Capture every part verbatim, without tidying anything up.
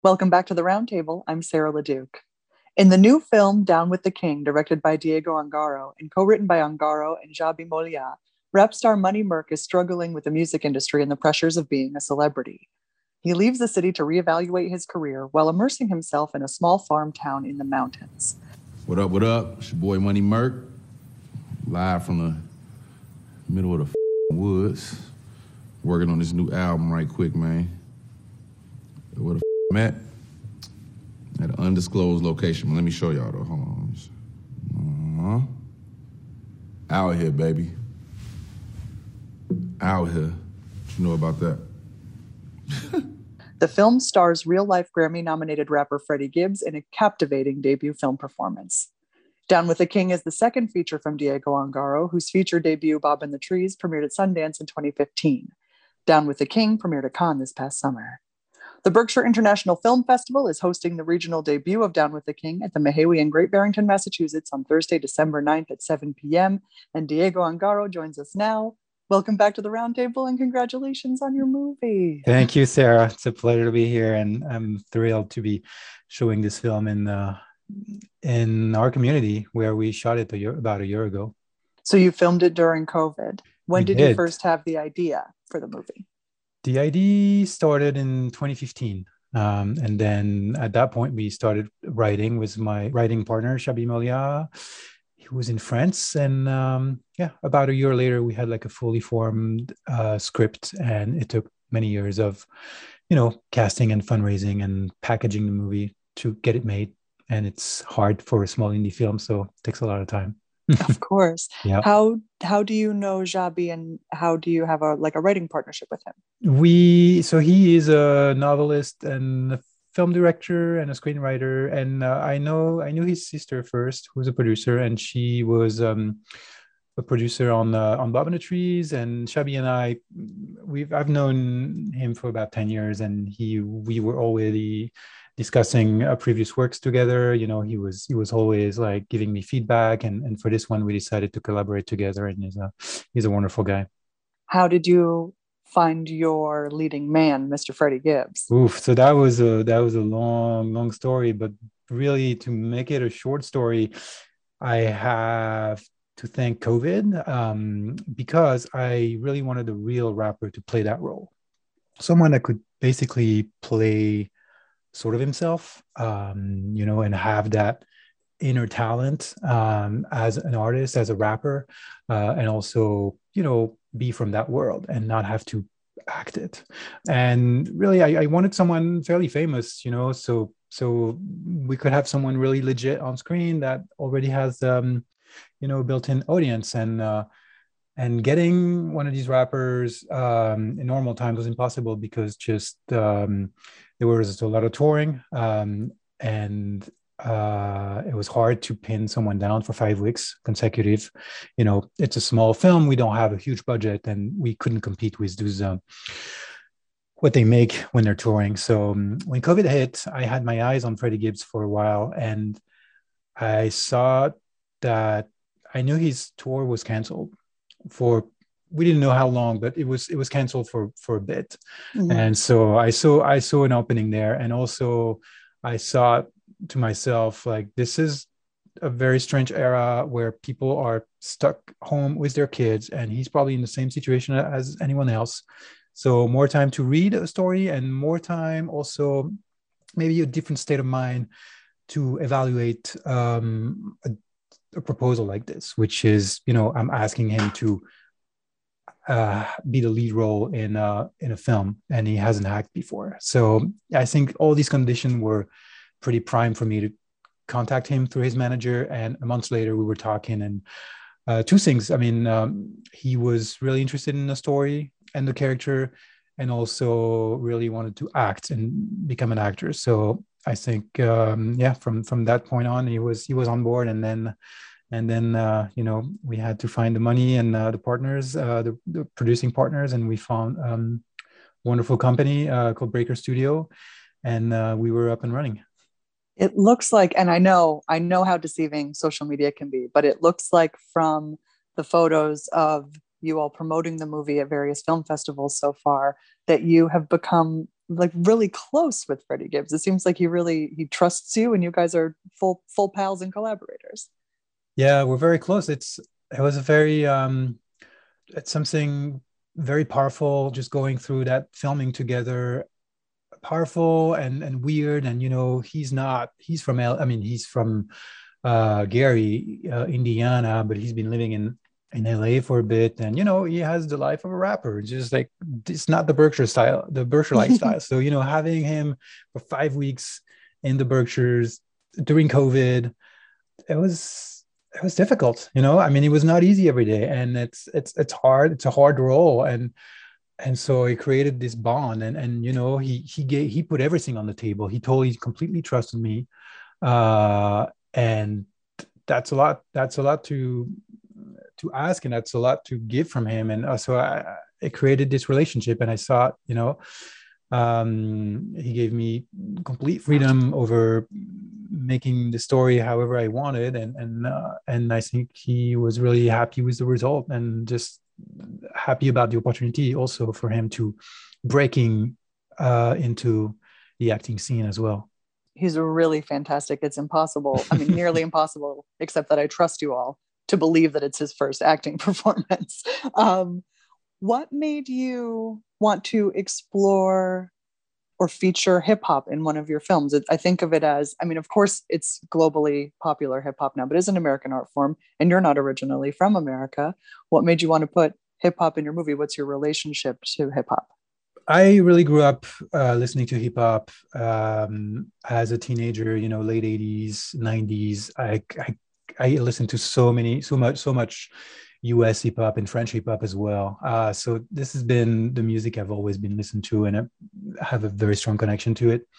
Welcome back to the Roundtable. I'm Sarah LeDuc. In the new film Down with the King, directed by Diego Angaro and co-written by Angaro and Javi Molia, rap star Money Merk is struggling with the music industry and the pressures of being a celebrity. He leaves the city to reevaluate his career while immersing himself in a small farm town in the mountains. What up, what up? It's your boy Money Merk, live from the middle of the woods, working on this new album right quick, man. Where the I'm at? At an undisclosed location. Let me show y'all, though. Hold on. Uh-huh. Out here, baby. Out here. What you know about that? The film stars real-life Grammy-nominated rapper Freddie Gibbs in a captivating debut film performance. Down with the King is the second feature from Diego Angaro, whose feature debut, Bob and the Trees, premiered at Sundance in twenty fifteen. Down with the King premiered at Cannes this past summer. The Berkshire International Film Festival is hosting the regional debut of Down with the King at the Mahawi in Great Barrington, Massachusetts on Thursday, December ninth at seven p.m. And Diego Angaro joins us now. Welcome back to the Roundtable and congratulations on your movie. Thank you, Sarah. It's a pleasure to be here, and I'm thrilled to be showing this film in uh, in our community where we shot it a year, about a year ago. So you filmed it during COVID. When We did, did. you first have the idea for the movie? The idea started in twenty fifteen. Um, and then at that point, we started writing with my writing partner, Shabi Molia. He was in France. And um, yeah, about a year later, we had like a fully formed uh, script. And it took many years of, you know, casting and fundraising and packaging the movie to get it made. And it's hard for a small indie film, so it takes a lot of time. Of course. Yeah. How how do you know Jabi, and how do you have a like a writing partnership with him? We so he is a novelist and a film director and a screenwriter, and uh, I know I knew his sister first, who's a producer, and she was um, a producer on uh, on Bob and the Trees. And Shabi and I, we've I've known him for about ten years, and he we were already discussing uh, previous works together. You know, he was he was always like giving me feedback, and and for this one, we decided to collaborate together. And he's a he's a wonderful guy. How did you find your leading man, Mister Freddie Gibbs? Oof! So that was a that was a long, long story. But really, to make it a short story, I have to thank COVID um, because I really wanted a real rapper to play that role, someone that could basically play sort of himself, um, you know, and have that inner talent um, as an artist, as a rapper, uh, and also, you know, be from that world and not have to act it. And really, I, I wanted someone fairly famous, you know, so so we could have someone really legit on screen that already has, um, you know, built-in audience. And uh, and getting one of these rappers um, in normal times was impossible because just um, there was a lot of touring, um, and uh, it was hard to pin someone down for five weeks consecutive. You know, it's a small film. We don't have a huge budget, and we couldn't compete with those um, what they make when they're touring. So um, when COVID hit, I had my eyes on Freddie Gibbs for a while, and I saw that I knew his tour was canceled for, we didn't know how long, but it was it was canceled for for a bit. Mm-hmm. And so I saw I saw an opening there, and also I saw to myself, like, this is a very strange era where people are stuck home with their kids, and he's probably in the same situation as anyone else. So more time to read a story, and more time also maybe a different state of mind to evaluate um, a, a proposal like this, which is, you know, I'm asking him to uh, be the lead role in a, in a film, and he hasn't acted before. So I think all these conditions were pretty prime for me to contact him through his manager. And a month later, we were talking, and uh, two things. I mean, um, he was really interested in the story and the character, and also really wanted to act and become an actor. So I think, um, yeah, from from that point on, he was he was on board. And then, and then uh, you know, we had to find the money and uh, the partners, uh, the, the producing partners, and we found um, a wonderful company uh, called Breaker Studio, and uh, we were up and running. It looks like, and I know, I know how deceiving social media can be, but it looks like from the photos of you all promoting the movie at various film festivals so far that you have become like really close with Freddie Gibbs. It seems like he really he trusts you, and you guys are full full pals and collaborators. Yeah, we're very close. It's it was a very um, it's something very powerful. Just going through that filming together, powerful and and weird. And you know, he's not. He's from L. I mean, he's from uh, Gary, uh, Indiana, but he's been living in in L A for a bit, and you know, he has the life of a rapper. It's just like it's not the Berkshire style, the Berkshire lifestyle. So you know, having him for five weeks in the Berkshires during COVID, it was it was difficult. You know, I mean, it was not easy every day, and it's it's it's hard. It's a hard role, and and so he created this bond, and and you know, he he gave he put everything on the table. He totally completely trusted me, uh, and that's a lot. That's a lot to to ask, and that's a lot to give from him. And uh, so I, it created this relationship, and I saw, you know, um, he gave me complete freedom over making the story however I wanted, and and uh, and I think he was really happy with the result, and just happy about the opportunity also for him to breaking uh, into the acting scene as well. He's really fantastic. It's impossible. I mean, nearly impossible, except that I trust you all to believe that it's his first acting performance. Um, what made you want to explore or feature hip hop in one of your films? I think of it as, I mean, of course, it's globally popular hip hop now, but it's an American art form, and you're not originally from America. What made you want to put hip hop in your movie? What's your relationship to hip hop? I really grew up uh, listening to hip hop um, as a teenager, you know, late eighties, nineties. I, I I listened to so many, so much, so much U S hip hop and French hip hop as well. Uh, so this has been the music I've always been listening to, and I have a very strong connection to it.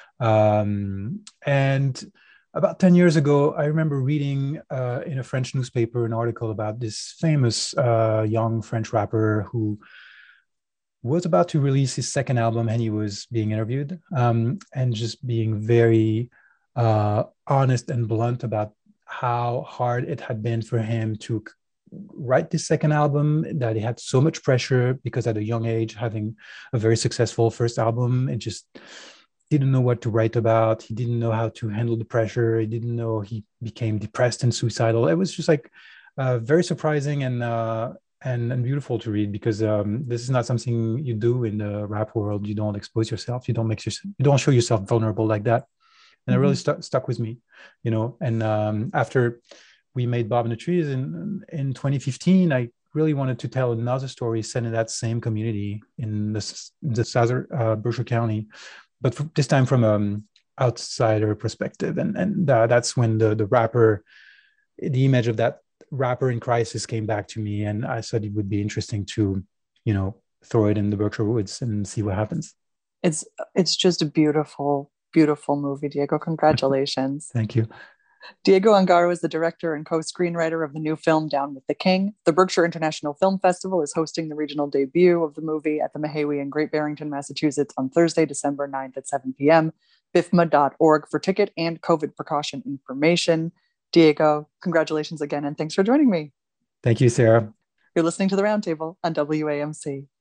Um, and about ten years ago, I remember reading uh, in a French newspaper an article about this famous uh, young French rapper who was about to release his second album, and he was being interviewed um, and just being very uh, honest and blunt about how hard it had been for him to write this second album, that he had so much pressure because at a young age, having a very successful first album, it just didn't know what to write about. He didn't know how to handle the pressure. He didn't know, he became depressed and suicidal. It was just like uh, very surprising and, uh, and and beautiful to read, because um, this is not something you do in the rap world. You don't expose yourself. You don't make yourself, you don't show yourself vulnerable like that. And mm-hmm. it really stu- stuck with me, you know. And um, after we made Bob and the Trees in in twenty fifteen, I really wanted to tell another story set in that same community in the the southern uh, Berkshire County, but for, this time from an outsider perspective. And and uh, that's when the the rapper, the image of that rapper in crisis came back to me, and I thought it would be interesting to, you know, throw it in the Berkshire Woods and see what happens. It's it's just a beautiful, beautiful movie, Diego. Congratulations. Thank you. Diego Ongaro is the director and co-screenwriter of the new film Down with the King. The Berkshire International Film Festival is hosting the regional debut of the movie at the Mahawi in Great Barrington, Massachusetts on Thursday, December ninth at seven p.m. B I F M A dot org for ticket and COVID precaution information. Diego, congratulations again, and thanks for joining me. Thank you, Sarah. You're listening to The Roundtable on W A M C.